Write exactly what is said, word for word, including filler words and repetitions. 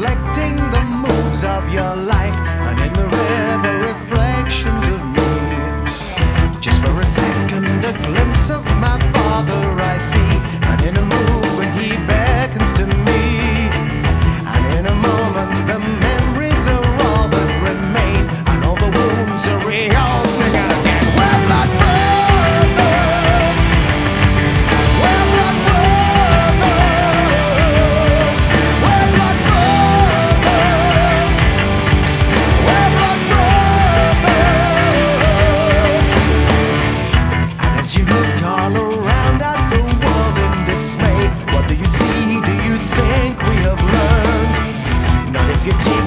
reflecting the moves of your life, and in the river reflections of me. Just for a second a glimpse of my father I see, and in a movement he beckons to me, and in a moment the memories are all that remain, and all the wounds are reopening again. We're blood brothers, we're blood brothers, we're blood brothers, we're blood brothers. And as you look all around at the world in dismay, what do you see? Do you think we have learned? Not if you take